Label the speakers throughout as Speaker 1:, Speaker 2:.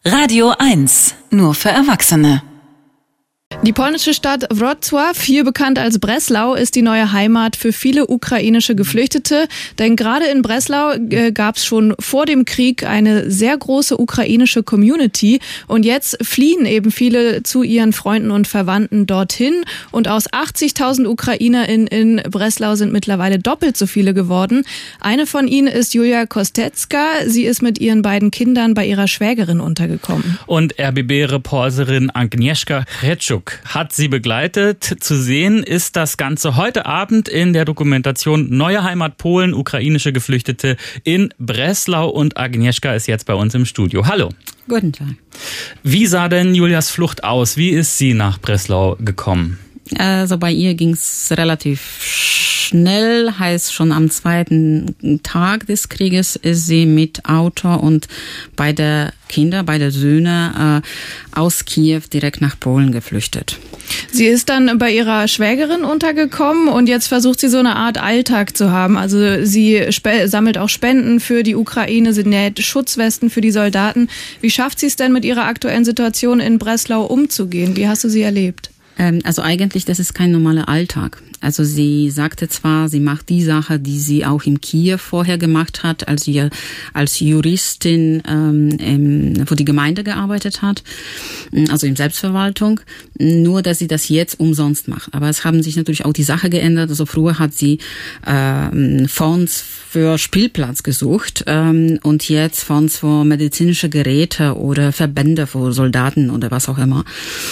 Speaker 1: Radio 1, nur für Erwachsene.
Speaker 2: Die polnische Stadt Wrocław, hier bekannt als Breslau, ist die neue Heimat für viele ukrainische Geflüchtete. Denn gerade in Breslau gab es schon vor dem Krieg eine sehr große ukrainische Community. Und jetzt fliehen eben viele zu ihren Freunden und Verwandten dorthin. Und aus 80.000 UkrainerInnen in Breslau sind mittlerweile doppelt so viele geworden. Eine von ihnen ist Julia Kostecka. Sie ist mit ihren beiden Kindern bei ihrer Schwägerin untergekommen.
Speaker 3: Und RBB-Reporterin Agnieszka Hetschuk hat sie begleitet. Zu sehen ist das Ganze heute Abend in der Dokumentation Neue Heimat Polen, ukrainische Geflüchtete in Breslau. Und Agnieszka ist jetzt bei uns im Studio. Hallo.
Speaker 4: Guten Tag.
Speaker 3: Wie sah denn Julias Flucht aus? Wie ist sie nach Breslau gekommen?
Speaker 4: Also bei ihr ging es relativ schnell, heißt schon am zweiten Tag des Krieges ist sie mit Auto und beide Söhne aus Kiew direkt nach Polen geflüchtet.
Speaker 2: Sie ist dann bei ihrer Schwägerin untergekommen und jetzt versucht sie so eine Art Alltag zu haben. Also sie sammelt auch Spenden für die Ukraine, sie näht Schutzwesten für die Soldaten. Wie schafft sie es denn mit ihrer aktuellen Situation in Breslau umzugehen? Wie hast du sie erlebt?
Speaker 4: Also eigentlich, das ist kein normaler Alltag. Also sie sagte zwar, sie macht die Sache, die sie auch in Kiew vorher gemacht hat, als sie als Juristin wo die Gemeinde gearbeitet hat, also in Selbstverwaltung, nur dass sie das jetzt umsonst macht. Aber es haben sich natürlich auch die Sache geändert. Also früher hat sie Fonds für Spielplatz gesucht und jetzt Fonds für medizinische Geräte oder Verbände für Soldaten oder was auch immer.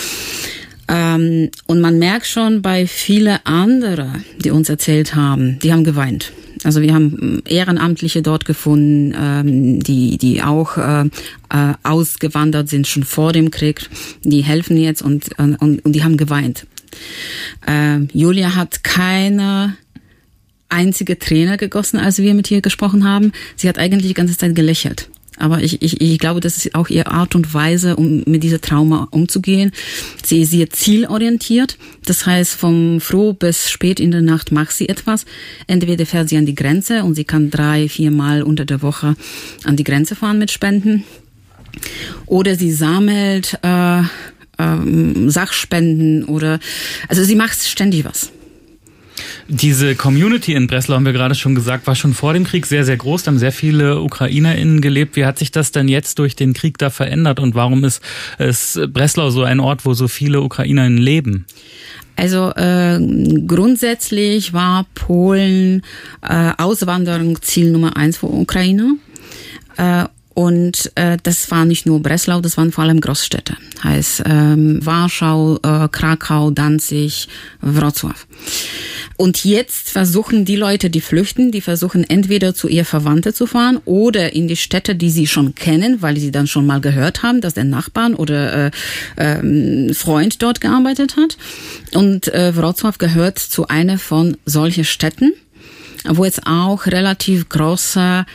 Speaker 4: Und man merkt schon bei vielen anderen, die uns erzählt haben, die haben geweint. Also wir haben Ehrenamtliche dort gefunden, die auch ausgewandert sind schon vor dem Krieg. Die helfen jetzt und die haben geweint. Julia hat keine einzige Träne gegossen, als wir mit ihr gesprochen haben. Sie hat eigentlich die ganze Zeit gelächelt. Aber ich glaube, das ist auch ihre Art und Weise, um mit dieser Trauma umzugehen. Sie ist sehr zielorientiert. Das heißt, vom früh bis spät in der Nacht macht sie etwas. Entweder fährt sie an die Grenze und sie kann 3-4 Mal unter der Woche an die Grenze fahren mit Spenden. Oder sie sammelt Sachspenden also sie macht ständig was.
Speaker 3: Diese Community in Breslau, haben wir gerade schon gesagt, war schon vor dem Krieg sehr, sehr groß. Da haben sehr viele UkrainerInnen gelebt. Wie hat sich das denn jetzt durch den Krieg da verändert? Und warum ist Breslau so ein Ort, wo so viele UkrainerInnen leben?
Speaker 4: Also grundsätzlich war Polen Auswanderung Ziel Nummer 1 für Ukrainer. Und das war nicht nur Breslau, das waren vor allem Großstädte. Heißt Warschau, Krakau, Danzig, Wrocław. Und jetzt versuchen die Leute, die flüchten, die versuchen entweder zu ihr Verwandte zu fahren oder in die Städte, die sie schon kennen, weil sie dann schon mal gehört haben, dass der Nachbarn oder Freund dort gearbeitet hat. Und Wrocław gehört zu einer von solchen Städten, wo es auch relativ große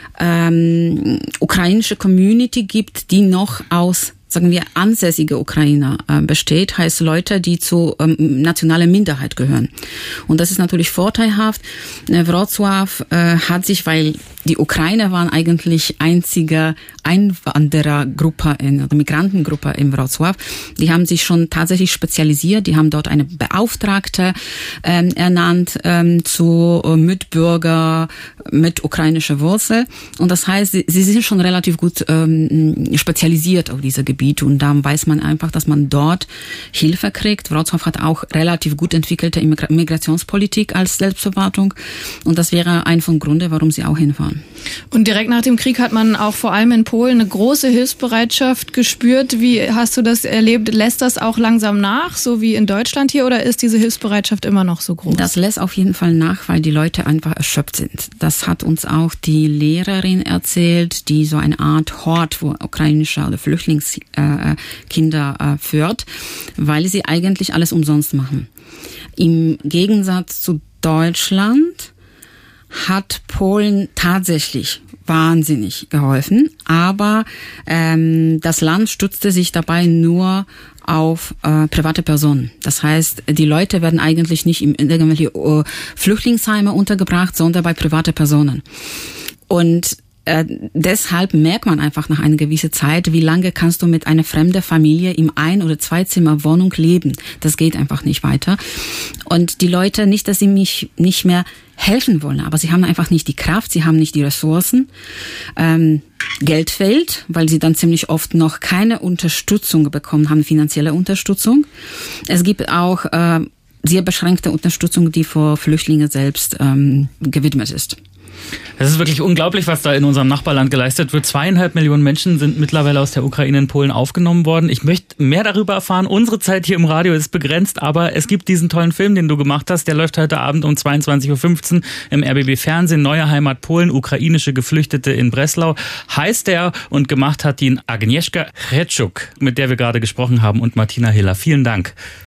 Speaker 4: ukrainische Community gibt, die noch aus, sagen wir, ansässige Ukrainer besteht, heißt Leute, die zu nationaler Minderheit gehören. Und das ist natürlich vorteilhaft. Wrocław hat sich, weil die Ukrainer waren eigentlich einzige Einwanderergruppe, Migrantengruppe in Wrocław. Die haben sich schon tatsächlich spezialisiert. Die haben dort eine Beauftragte ernannt zu Mitbürger mit ukrainischer Wurzel. Und das heißt, sie sind schon relativ gut spezialisiert auf diese Gebiete. Und da weiß man einfach, dass man dort Hilfe kriegt. Wrocław hat auch relativ gut entwickelte Migrationspolitik als Selbstverwaltung. Und das wäre ein von Gründen, warum sie auch hinfahren.
Speaker 2: Und direkt nach dem Krieg hat man auch vor allem in Polen eine große Hilfsbereitschaft gespürt. Wie hast du das erlebt? Lässt das auch langsam nach, so wie in Deutschland hier, oder ist diese Hilfsbereitschaft immer noch so groß?
Speaker 4: Das lässt auf jeden Fall nach, weil die Leute einfach erschöpft sind. Das hat uns auch die Lehrerin erzählt, die so eine Art Hort für ukrainische oder Flüchtlingskinder führt, weil sie eigentlich alles umsonst machen. Im Gegensatz zu Deutschland hat Polen tatsächlich wahnsinnig geholfen, aber das Land stützte sich dabei nur auf private Personen. Das heißt, die Leute werden eigentlich nicht in irgendwelche Flüchtlingsheime untergebracht, sondern bei private Personen. Und deshalb merkt man einfach nach einer gewissen Zeit, wie lange kannst du mit einer fremden Familie im Ein- oder Zweizimmer-Wohnung leben. Das geht einfach nicht weiter. Und die Leute, nicht, dass sie mich nicht mehr helfen wollen, aber sie haben einfach nicht die Kraft, sie haben nicht die Ressourcen. Geld fehlt, weil sie dann ziemlich oft noch keine Unterstützung bekommen haben, finanzielle Unterstützung. Es gibt auch sehr beschränkte Unterstützung, die für Flüchtlinge selbst gewidmet ist.
Speaker 3: Es ist wirklich unglaublich, was da in unserem Nachbarland geleistet wird. 2,5 Millionen Menschen sind mittlerweile aus der Ukraine in Polen aufgenommen worden. Ich möchte mehr darüber erfahren. Unsere Zeit hier im Radio ist begrenzt, aber es gibt diesen tollen Film, den du gemacht hast. Der läuft heute Abend um 22.15 Uhr im RBB Fernsehen. Neue Heimat Polen, ukrainische Geflüchtete in Breslau heißt der, und gemacht hat ihn Agnieszka Hreczuk, mit der wir gerade gesprochen haben, und Martina Hiller. Vielen Dank.